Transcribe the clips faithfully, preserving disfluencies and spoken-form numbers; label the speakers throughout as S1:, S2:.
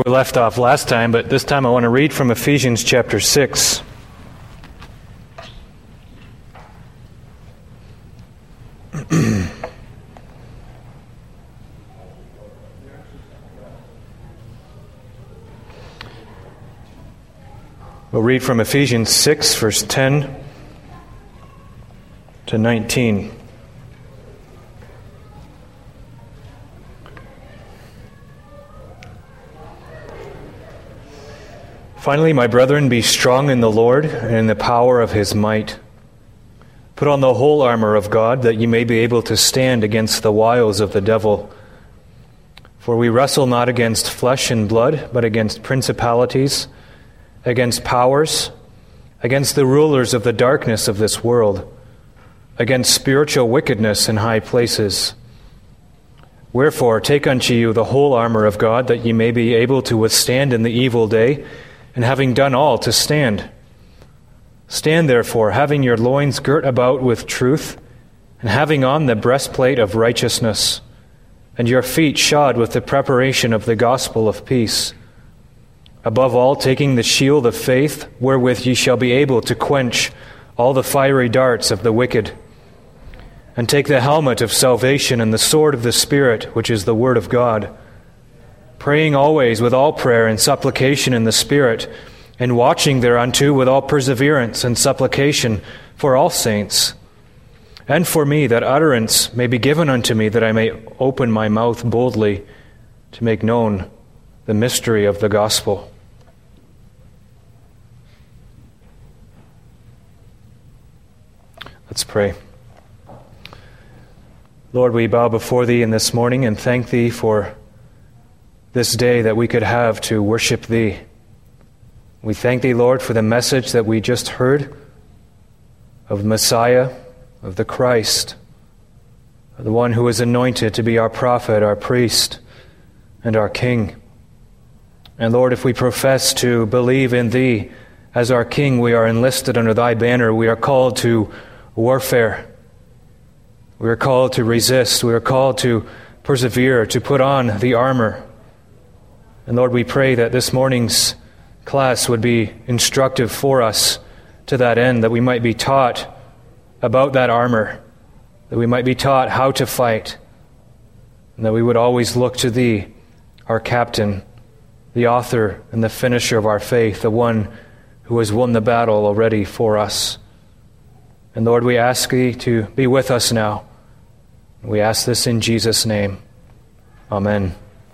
S1: we left off last time, but this time I want to read from Ephesians chapter six. We'll read from Ephesians six, verse ten to nineteen. Finally, my brethren, be strong in the Lord and in the power of his might. Put on the whole armor of God, that ye may be able to stand against the wiles of the devil. For we wrestle not against flesh and blood, but against principalities, against powers, against the rulers of the darkness of this world, against spiritual wickedness in high places. Wherefore, take unto you the whole armor of God, that ye may be able to withstand in the evil day, and having done all, to stand. Stand therefore, having your loins girt about with truth, and having on the breastplate of righteousness, and your feet shod with the preparation of the gospel of peace. Above all, taking the shield of faith, wherewith ye shall be able to quench all the fiery darts of the wicked. And take the helmet of salvation and the sword of the Spirit, which is the word of God, praying always with all prayer and supplication in the Spirit, and watching thereunto with all perseverance and supplication for all saints, and for me, that utterance may be given unto me, that I may open my mouth boldly to make known the mystery of the gospel. Let's pray. Lord, we bow before Thee in this morning and thank Thee for this day that we could have to worship Thee. We thank Thee, Lord, for the message that we just heard of Messiah, of the Christ, of the one who is anointed to be our prophet, our priest, and our King. And Lord, if we profess to believe in Thee as our King, we are enlisted under Thy banner. We are called to warfare. We are called to resist. We are called to persevere, to put on the armor. And Lord, we pray that this morning's class would be instructive for us to that end, that we might be taught about that armor, that we might be taught how to fight, and that we would always look to Thee, our captain, the author and the finisher of our faith, the one who has won the battle already for us. And Lord, we ask Thee to be with us now. We ask this in Jesus' name. Amen.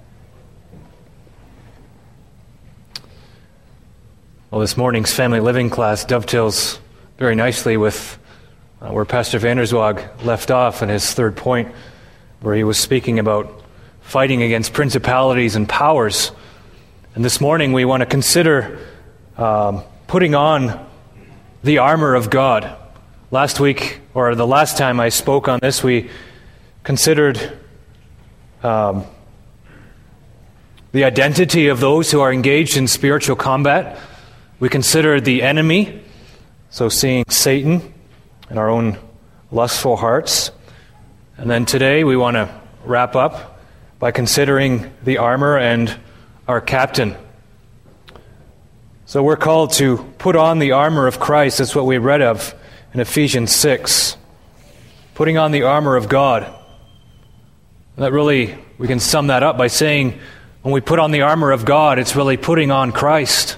S1: Well, this morning's family living class dovetails very nicely with uh, where Pastor Vanderswag left off in his third point, where he was speaking about fighting against principalities and powers. And this morning we want to consider um, putting on the armor of God. Last week, or the last time I spoke on this, we considered um, the identity of those who are engaged in spiritual combat. We considered the enemy, so seeing Satan in our own lustful hearts. And then today we want to wrap up by considering the armor and our captain. So we're called to put on the armor of Christ. That's what we read of in Ephesians six. Putting on the armor of God. And that really, we can sum that up by saying, when we put on the armor of God, it's really putting on Christ.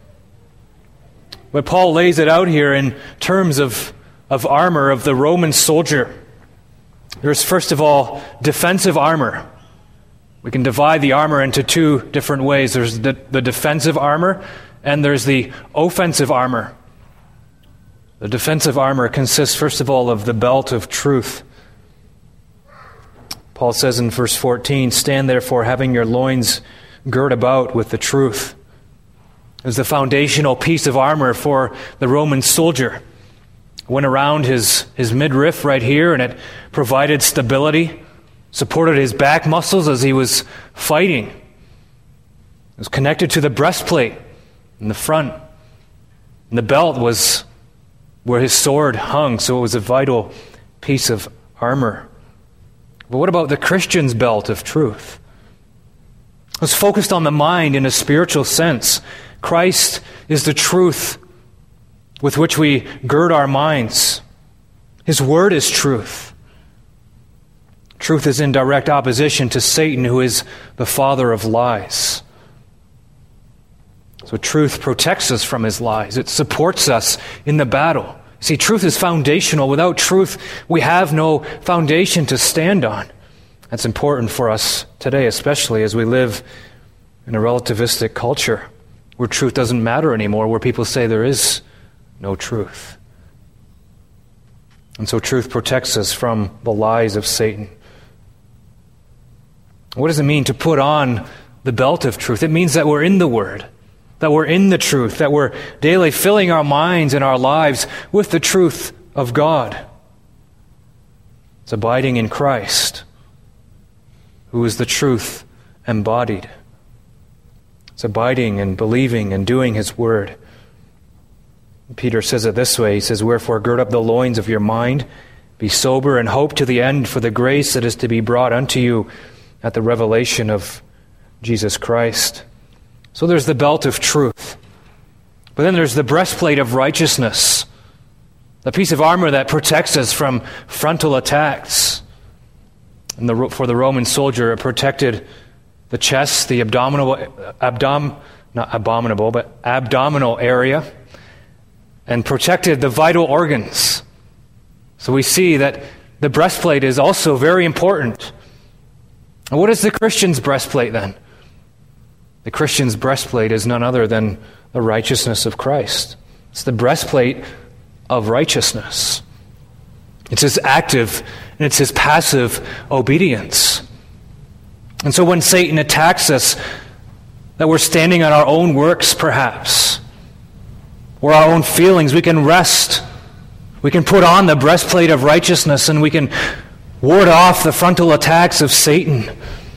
S1: But Paul lays it out here in terms of, of armor of the Roman soldier. There's first of all defensive armor. We can divide the armor into two different ways. There's the, the defensive armor and there's the offensive armor. The defensive armor consists first of all of the belt of truth. Paul says in verse fourteen, "Stand therefore having your loins girt about with the truth." It was the foundational piece of armor for the Roman soldier. It went around his, his midriff right here, and it provided stability, supported his back muscles as he was fighting. It was connected to the breastplate in the front. And the belt was where his sword hung, so it was a vital piece of armor. But what about the Christian's belt of truth? It's focused on the mind in a spiritual sense. Christ is the truth with which we gird our minds. His word is truth. Truth is in direct opposition to Satan, who is the father of lies. So truth protects us from his lies. It supports us in the battle. See, truth is foundational. Without truth, we have no foundation to stand on. That's important for us today, especially as we live in a relativistic culture where truth doesn't matter anymore, where people say there is no truth. And so truth protects us from the lies of Satan. What does it mean to put on the belt of truth? It means that we're in the Word, that we're in the truth, that we're daily filling our minds and our lives with the truth of God. It's abiding in Christ, who is the truth embodied. It's abiding and believing and doing His Word. Peter says it this way. He says, "Wherefore gird up the loins of your mind, be sober, and hope to the end for the grace that is to be brought unto you at the revelation of Jesus Christ." So there's the belt of truth. But then there's the breastplate of righteousness, the piece of armor that protects us from frontal attacks. And the, for the Roman soldier, it protected the chest, the abdominal, abdom, not abominable, but abdominal area, and protected the vital organs. So we see that the breastplate is also very important. And what is the Christian's breastplate then? The Christian's breastplate is none other than the righteousness of Christ. It's the breastplate of righteousness. It's His active and it's His passive obedience. And so when Satan attacks us, that we're standing on our own works perhaps, or our own feelings, we can rest. We can put on the breastplate of righteousness and we can ward off the frontal attacks of Satan.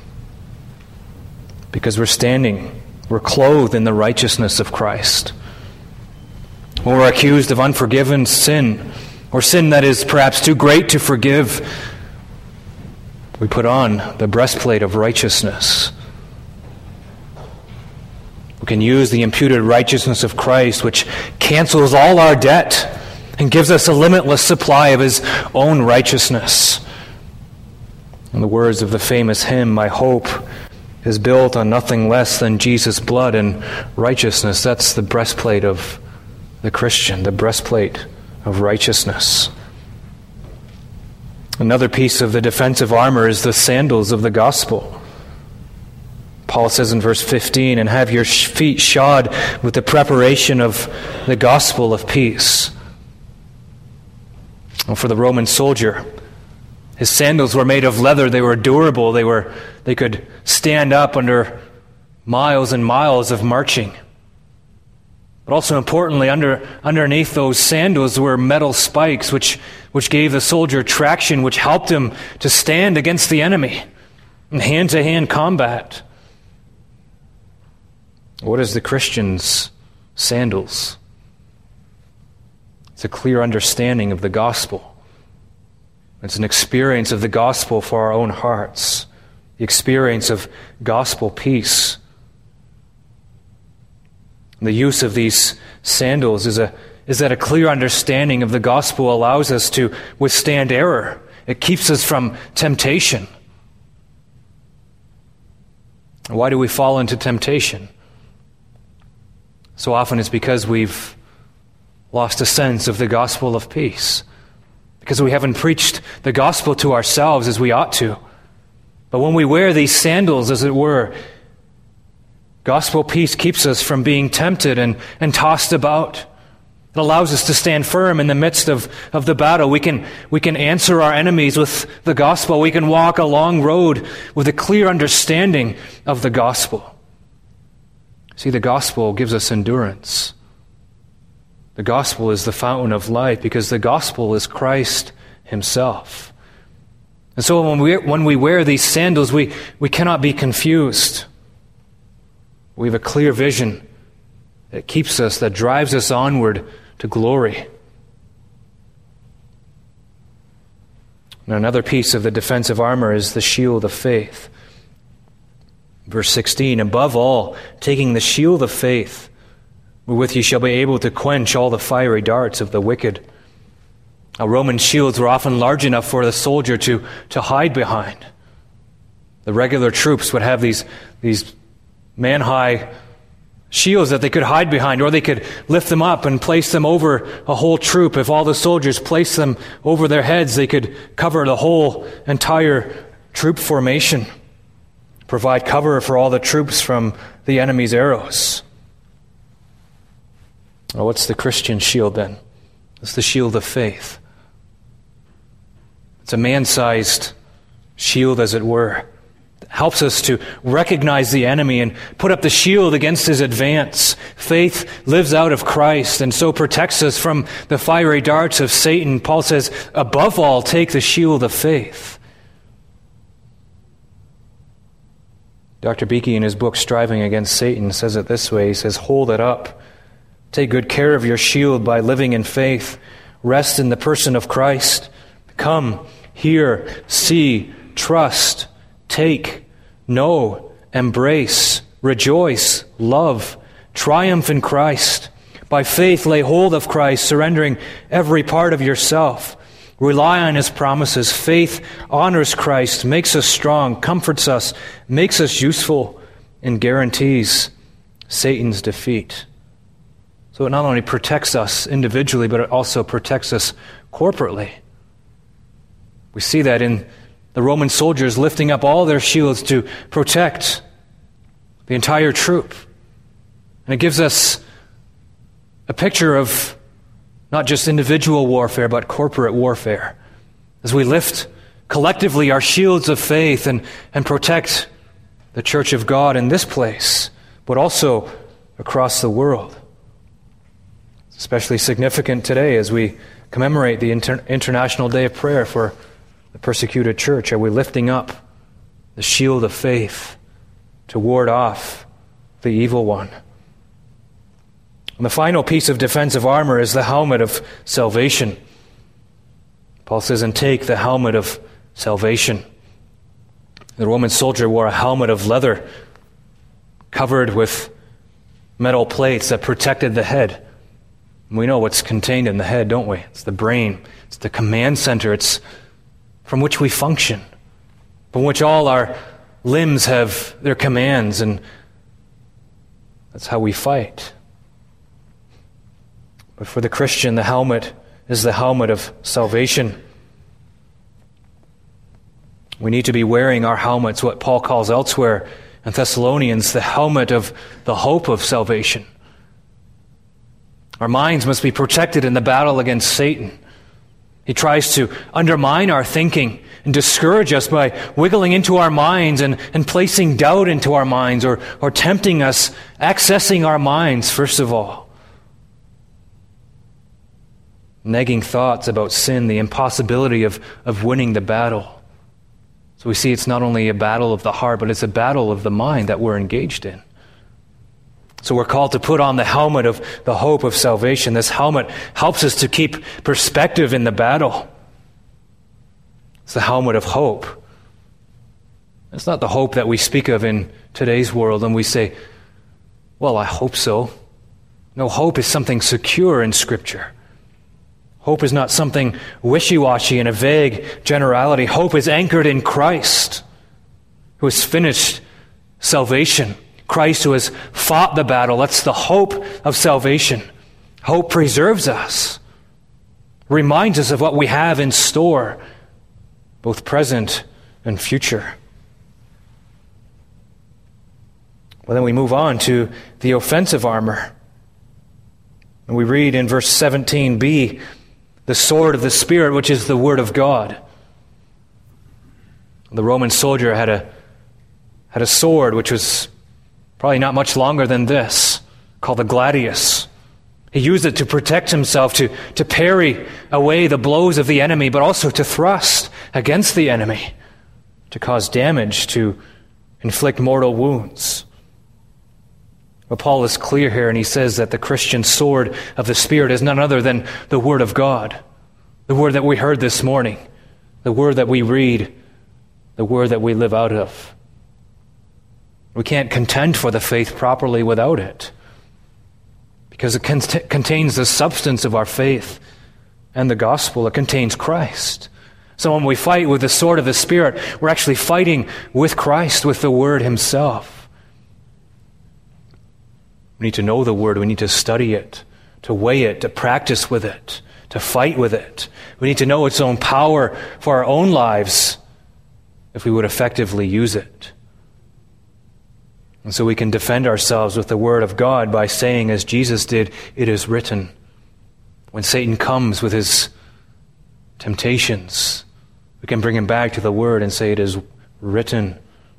S1: Because we're standing, we're clothed in the righteousness of Christ. When we're accused of unforgiven sin, or sin that is perhaps too great to forgive, we put on the breastplate of righteousness. We can use the imputed righteousness of Christ, which cancels all our debt and gives us a limitless supply of His own righteousness. In the words of the famous hymn, "My hope is built on nothing less than Jesus' blood and righteousness." That's the breastplate of the Christian, the breastplate of righteousness. Another piece of the defensive armor is the sandals of the gospel. Paul says in verse fifteen, "And have your feet shod with the preparation of the gospel of peace." Well, for the Roman soldier, his sandals were made of leather. They were durable. They were they could stand up under miles and miles of marching. But also importantly, under underneath those sandals were metal spikes, which which gave the soldier traction, which helped him to stand against the enemy in hand-to-hand combat. What is the Christian's sandals? It's a clear understanding of the gospel. It's an experience of the gospel for our own hearts, the experience of gospel peace. The use of these sandals is a is that a clear understanding of the gospel allows us to withstand error. It keeps us from temptation. Why do we fall into temptation? So often it's because we've lost a sense of the gospel of peace, because we haven't preached the gospel to ourselves as we ought to. But when we wear these sandals, as it were, gospel peace keeps us from being tempted and, and tossed about. It allows us to stand firm in the midst of, of the battle. We can, we can answer our enemies with the gospel. We can walk a long road with a clear understanding of the gospel. See, the gospel gives us endurance. The gospel is the fountain of life because the gospel is Christ Himself. And so when we, when we wear these sandals, we, we cannot be confused. We have a clear vision that keeps us, that drives us onward to glory. And another piece of the defensive armor is the shield of faith. Verse sixteen, above all, taking the shield of faith, wherewith ye shall be able to quench all the fiery darts of the wicked. Now, Roman shields were often large enough for the soldier to, to hide behind. The regular troops would have these, these man-high shields that they could hide behind, or they could lift them up and place them over a whole troop. If all the soldiers placed them over their heads, they could cover the whole entire troop formation, provide cover for all the troops from the enemy's arrows. Well, what's the Christian shield then? It's the shield of faith. It's a man-sized shield, as it were. It helps us to recognize the enemy and put up the shield against his advance. Faith lives out of Christ and so protects us from the fiery darts of Satan. Paul says, above all, take the shield of faith. Doctor Beeke, in his book, Striving Against Satan, says it this way. He says, hold it up. Take good care of your shield by living in faith. Rest in the person of Christ. Come, hear, see, trust, take, know, embrace, rejoice, love, triumph in Christ. By faith lay hold of Christ, surrendering every part of yourself. Rely on His promises. Faith honors Christ, makes us strong, comforts us, makes us useful, and guarantees Satan's defeat. So it not only protects us individually, but it also protects us corporately. We see that in the Roman soldiers lifting up all their shields to protect the entire troop. And it gives us a picture of not just individual warfare, but corporate warfare. As we lift collectively our shields of faith and, and protect the church of God in this place, but also across the world. It's especially significant today as we commemorate the Inter- International Day of Prayer for the persecuted church. Are we lifting up the shield of faith to ward off the evil one? And the final piece of defensive armor is the helmet of salvation. Paul says, and take the helmet of salvation. The Roman soldier wore a helmet of leather covered with metal plates that protected the head. And we know what's contained in the head, don't we? It's the brain. It's the command center. It's from which we function, from which all our limbs have their commands, and that's how we fight. But for the Christian, the helmet is the helmet of salvation. We need to be wearing our helmets, what Paul calls elsewhere in Thessalonians, the helmet of the hope of salvation. Our minds must be protected in the battle against Satan. He tries to undermine our thinking and discourage us by wiggling into our minds and, and placing doubt into our minds, or, or tempting us, accessing our minds, first of all. Nagging thoughts about sin, the impossibility of, of winning the battle. So we see it's not only a battle of the heart, but it's a battle of the mind that we're engaged in. So we're called to put on the helmet of the hope of salvation. This helmet helps us to keep perspective in the battle. It's the helmet of hope. It's not the hope that we speak of in today's world and we say, well, I hope so. No, hope is something secure in Scripture. Hope is not something wishy-washy and a vague generality. Hope is anchored in Christ, who has finished salvation. Christ who has fought the battle. That's the hope of salvation. Hope preserves us, reminds us of what we have in store, both present and future. Well, then we move on to the offensive armor. And we read in verse seventeen b, the sword of the Spirit, which is the Word of God. The Roman soldier had a, had a sword which was probably not much longer than this, called the gladius. He used it to protect himself, to, to parry away the blows of the enemy, but also to thrust against the enemy, to cause damage, to inflict mortal wounds. But Paul is clear here, and he says that the Christian sword of the Spirit is none other than the Word of God, the Word that we heard this morning, the Word that we read, the Word that we live out of. We can't contend for the faith properly without it, because it cont- contains the substance of our faith and the gospel. It contains Christ. So when we fight with the sword of the Spirit, we're actually fighting with Christ, with the Word Himself. We need to know the Word. We need to study it, to weigh it, to practice with it, to fight with it. We need to know its own power for our own lives if we would effectively use it. And so we can defend ourselves with the Word of God by saying, as Jesus did, "It is written." When Satan comes with his temptations, we can bring him back to the Word and say, "It is written."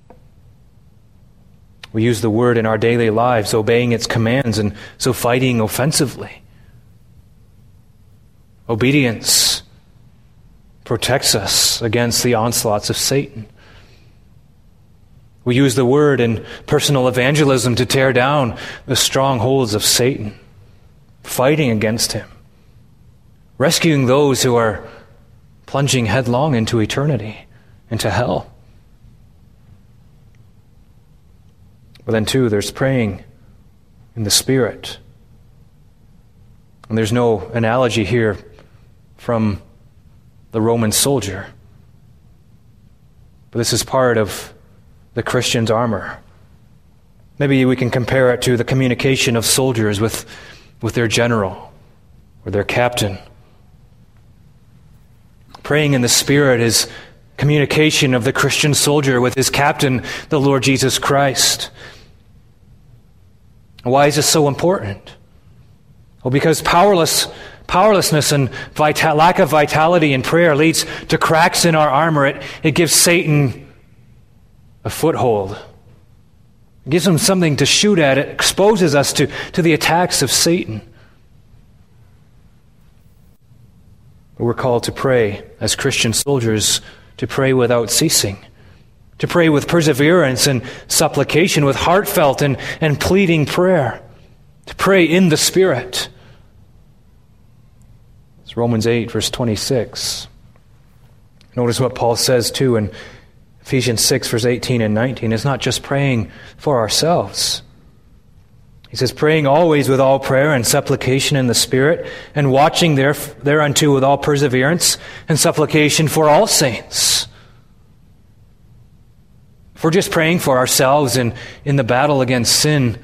S1: We use the Word in our daily lives, obeying its commands, and so fighting offensively. Obedience protects us against the onslaughts of Satan. We use the Word in personal evangelism to tear down the strongholds of Satan, fighting against him, rescuing those who are plunging headlong into eternity, into hell. But then too, there's praying in the Spirit. And there's no analogy here from the Roman soldier. But this is part of the Christian's armor. Maybe we can compare it to the communication of soldiers with, with their general or their captain. Praying in the Spirit is communication of the Christian soldier with his captain, the Lord Jesus Christ. Why is this so important? Well, because powerless, powerlessness and vital, lack of vitality in prayer leads to cracks in our armor. It, it gives Satan a foothold. It gives him something to shoot at. It exposes us to, to the attacks of Satan. But we're called to pray as Christian soldiers, to pray without ceasing, to pray with perseverance and supplication, with heartfelt and, and pleading prayer, to pray in the Spirit. It's Romans eight, verse twenty-six. Notice what Paul says too in Ephesians six, verse eighteen and nineteen. It's not just praying for ourselves. He says, praying always with all prayer and supplication in the Spirit, and watching there, thereunto with all perseverance and supplication for all saints. If we're just praying for ourselves in, in the battle against sin,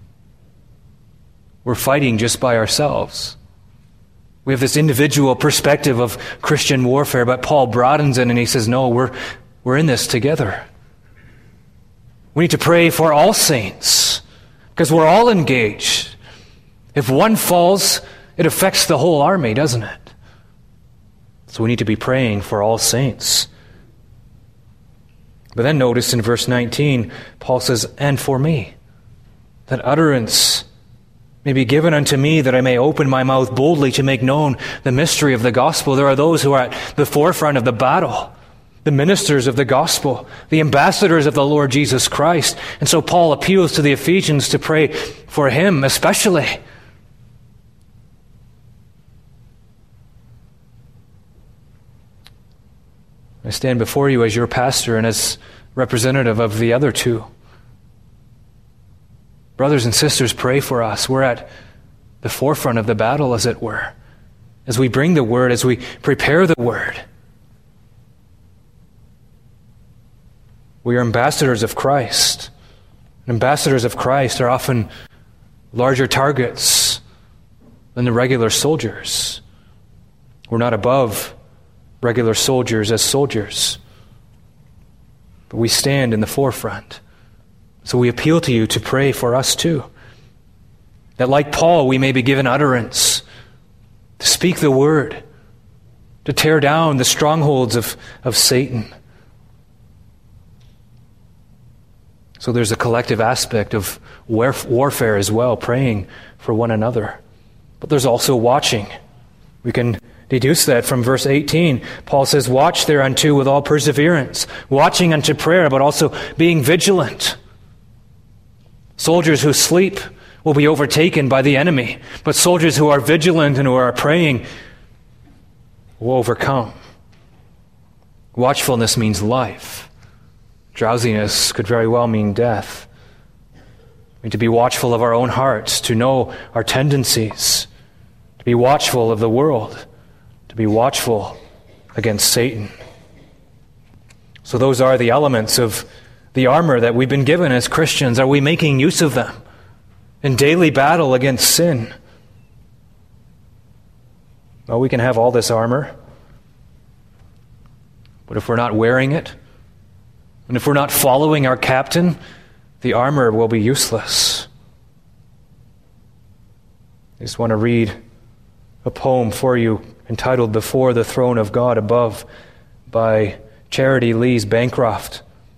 S1: we're fighting just by ourselves. We have this individual perspective of Christian warfare, but Paul broadens it and he says, no, we're We're in this together. We need to pray for all saints, because we're all engaged. If one falls, it affects the whole army, doesn't it? So we need to be praying for all saints. But then notice in verse nineteen, Paul says, and for me, that utterance may be given unto me, that I may open my mouth boldly to make known the mystery of the gospel. There are those who are at the forefront of the battle, the ministers of the gospel, the ambassadors of the Lord Jesus Christ. And so Paul appeals to the Ephesians to pray for him especially. I stand before you as your pastor and as representative of the other two. Brothers and sisters, pray for us. We're at the forefront of the battle, as it were, as we bring the word, as we prepare the word. We are ambassadors of Christ. Ambassadors of Christ are often larger targets than the regular soldiers. We're not above regular soldiers as soldiers, but we stand in the forefront. So we appeal to you to pray for us too, that like Paul we may be given utterance to speak the word, to tear down the strongholds of, of Satan. So there's a collective aspect of warfare as well, praying for one another. But there's also watching. We can deduce that from verse eighteen. Paul says, watch thereunto with all perseverance, watching unto prayer, but also being vigilant. Soldiers who sleep will be overtaken by the enemy, but soldiers who are vigilant and who are praying will overcome. Watchfulness means life. Drowsiness could very well mean death. We need to be watchful of our own hearts, to know our tendencies, to be watchful of the world, to be watchful against Satan. So those are the elements of the armor that we've been given as Christians. Are we making use of them in daily battle against sin? Well, we can have all this armor, but if we're not wearing it, and if we're not following our captain, the armor will be useless. I just want to read a poem for you entitled Before the Throne of God Above by Charity Lees Bancroft.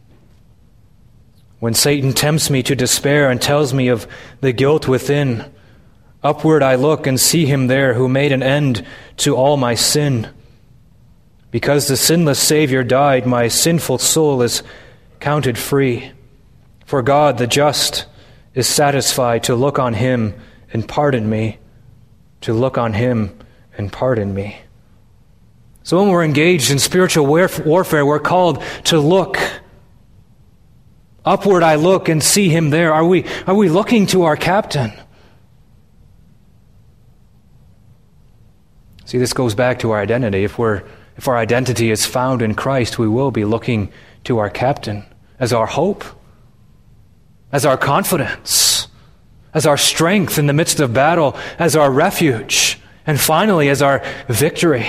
S1: When Satan tempts me to despair and tells me of the guilt within, upward I look and see him there who made an end to all my sin. Because the sinless Savior died, my sinful soul is counted free. For God, the just, is satisfied to look on him and pardon me, to look on him and pardon me. So when we're engaged in spiritual warfare, we're called to look. Upward I look and see him there. Are we, are we looking to our captain? See, this goes back to our identity. If we're, if our identity is found in Christ, we will be looking to our captain as our hope, as our confidence, as our strength in the midst of battle, as our refuge, and finally as our victory.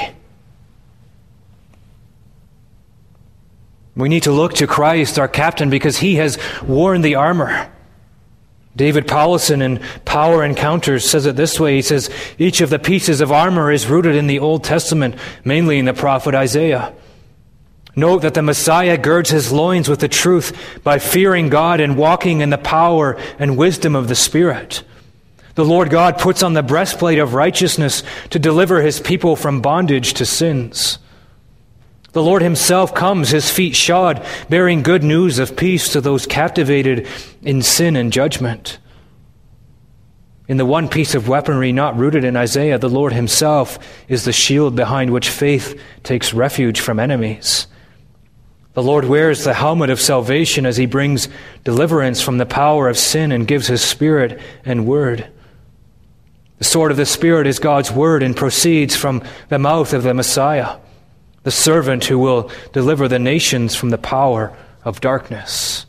S1: We need to look to Christ, our captain, because he has worn the armor. David Powlison in Power Encounters says it this way. He says, each of the pieces of armor is rooted in the Old Testament, mainly in the prophet Isaiah. Note that the Messiah girds his loins with the truth by fearing God and walking in the power and wisdom of the Spirit. The Lord God puts on the breastplate of righteousness to deliver his people from bondage to sins. The Lord himself comes, his feet shod, bearing good news of peace to those captivated in sin and judgment. In the one piece of weaponry not rooted in Isaiah, the Lord himself is the shield behind which faith takes refuge from enemies. The Lord wears the helmet of salvation as he brings deliverance from the power of sin and gives his Spirit and word. The sword of the Spirit is God's word and proceeds from the mouth of the Messiah, the servant who will deliver the nations from the power of darkness.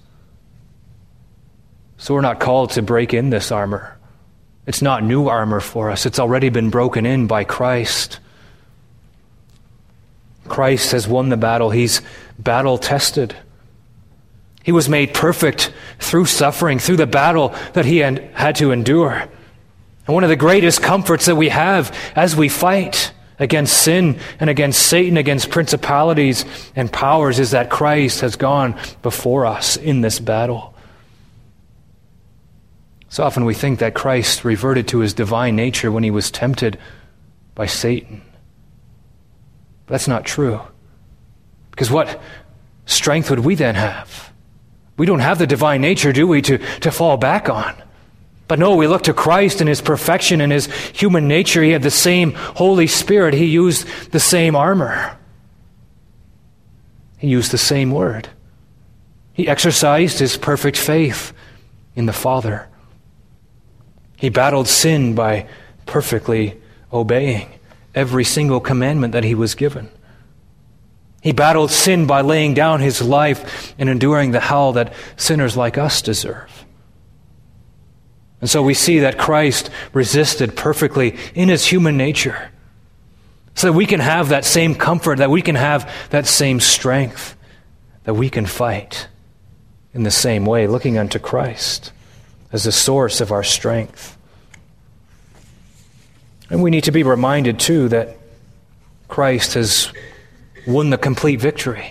S1: So we're not called to break in this armor. It's not new armor for us. It's already been broken in by Christ. Christ has won the battle. He's battle-tested. He was made perfect through suffering, through the battle that he had to endure. And one of the greatest comforts that we have as we fight against sin and against Satan, against principalities and powers, is that Christ has gone before us in this battle. So often we think that Christ reverted to his divine nature when he was tempted by Satan. But that's not true. Because what strength would we then have? We don't have the divine nature, do we, to, to fall back on. But no, we look to Christ and his perfection and his human nature. He had the same Holy Spirit. He used the same armor. He used the same word. He exercised his perfect faith in the Father. He battled sin by perfectly obeying every single commandment that he was given. He battled sin by laying down his life and enduring the hell that sinners like us deserve. And so we see that Christ resisted perfectly in his human nature, so that we can have that same comfort, that we can have that same strength, that we can fight in the same way, looking unto Christ as the source of our strength. And we need to be reminded, too, that Christ has won the complete victory.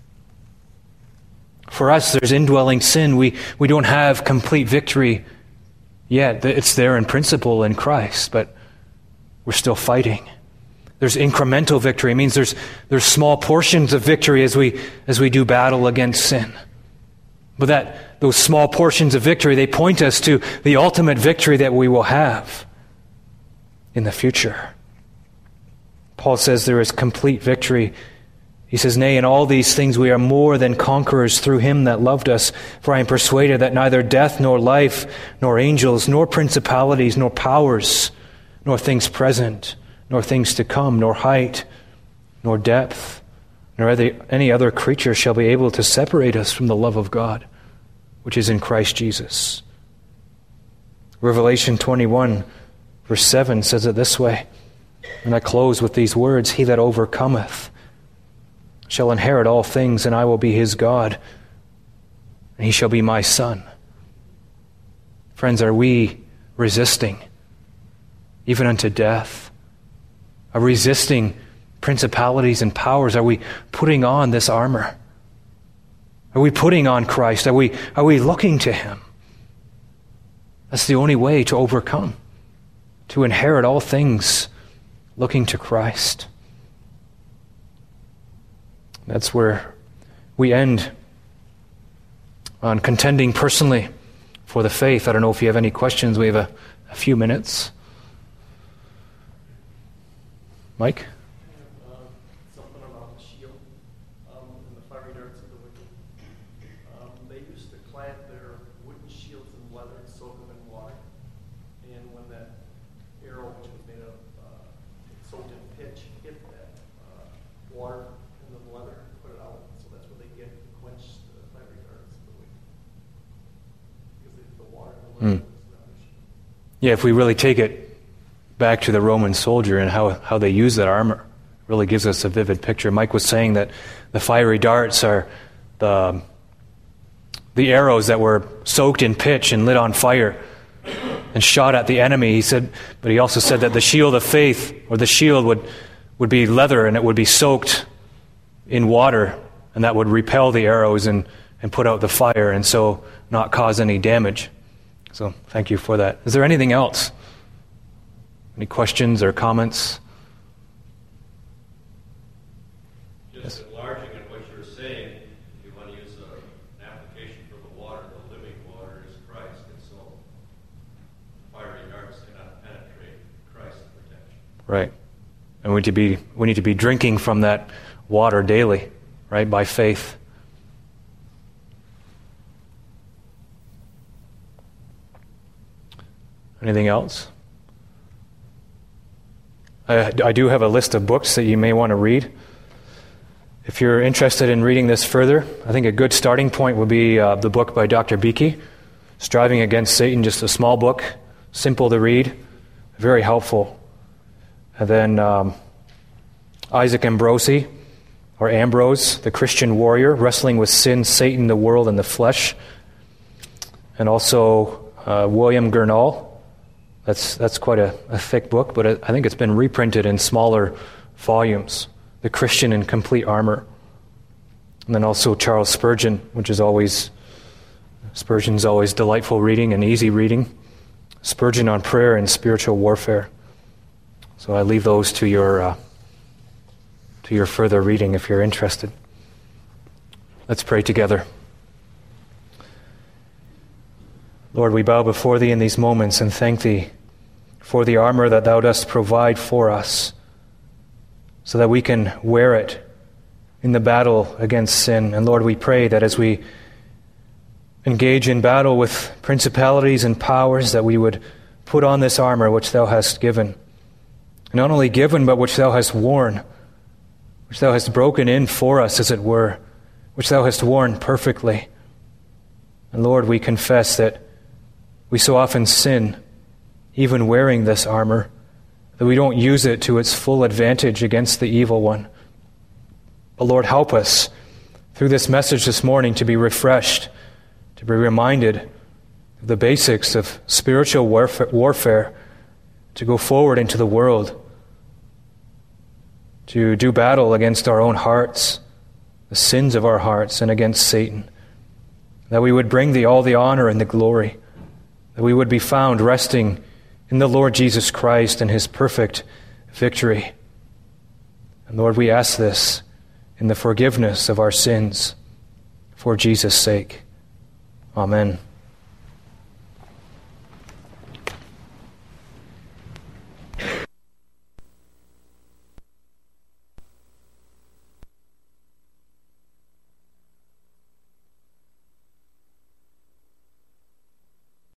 S1: For us, there's indwelling sin. We, we don't have complete victory yet. It's there in principle in Christ, but we're still fighting. There's incremental victory. It means there's, there's small portions of victory as we, as we do battle against sin. But that those small portions of victory, they point us to the ultimate victory that we will have in the future. Paul says there is complete victory He says, "Nay, in all these things we are more than conquerors through him that loved us. For I am persuaded that neither death, nor life, nor angels, nor principalities, nor powers, nor things present, nor things to come, nor height, nor depth, nor any other creature shall be able to separate us from the love of God, which is in Christ Jesus." Revelation twenty-one, verse seven says it this way, and I close with these words, "He that overcometh shall inherit all things, and I will be his God, and he shall be my son." Friends, are we resisting, even unto death? Are we resisting principalities and powers? Are we putting on this armor? Are we putting on Christ? Are we, are we looking to him? That's the only way to overcome, to inherit all things, looking to Christ. That's where we end on contending personally for the faith. I don't know if you have any questions. We have a, a few minutes. Mike?
S2: Uh, something about the shield um, and the fiery darts of the wicked. Um, they used to clad their wooden shields in leather and soak them in water. And when that arrow, which was made of uh, soaked in pitch, hit that uh, water and the leather, put it out. So that's where they get to quench the fiery darts of the wicked. Because they, the water and the leather
S1: Mm.
S2: was not their shield.
S1: Yeah, if we really take it back to the Roman soldier and how, how they use that armor, really gives us a vivid picture. Mike was saying that the fiery darts are the, the arrows that were soaked in pitch and lit on fire and shot at the enemy. He said, but he also said that the shield of faith, or the shield, would, would be leather, and it would be soaked in water, and that would repel the arrows and, and put out the fire, and so not cause any damage. So thank you for that. Is there anything else? Any questions or comments?
S3: Just enlarging on what you're saying, if you want to use a, an application for the water, the living water is Christ, and so fiery darts cannot penetrate Christ's protection.
S1: Right. And we need to be we need to be drinking from that water daily, right, by faith. Anything else? I, I do have a list of books that you may want to read. If you're interested in reading this further, I think a good starting point would be uh, the book by Doctor Beeke, Striving Against Satan, just a small book, simple to read, very helpful. And then um, Isaac Ambrosi, or Ambrose, The Christian Warrior, Wrestling with Sin, Satan, the World, and the Flesh. And also uh, William Gurnall. That's that's quite a, a thick book, but it, I think it's been reprinted in smaller volumes. The Christian in Complete Armor. And then also Charles Spurgeon, which is always, Spurgeon's always delightful reading and easy reading. Spurgeon on Prayer and Spiritual Warfare. So I leave those to your uh, to your further reading if you're interested. Let's pray together. Lord, we bow before Thee in these moments and thank Thee for the armor that Thou dost provide for us, so that we can wear it in the battle against sin. And Lord, we pray that as we engage in battle with principalities and powers, that we would put on this armor which Thou hast given. And not only given, but which Thou hast worn, which Thou hast broken in for us, as it were, which Thou hast worn perfectly. And Lord, we confess that we so often sin, even wearing this armor, that we don't use it to its full advantage against the evil one. But Lord, help us through this message this morning to be refreshed, to be reminded of the basics of spiritual warfare, warfare, to go forward into the world, to do battle against our own hearts, the sins of our hearts, and against Satan. That we would bring Thee all the honor and the glory, that we would be found resting in the Lord Jesus Christ and His perfect victory. And Lord, we ask this in the forgiveness of our sins for Jesus' sake. Amen.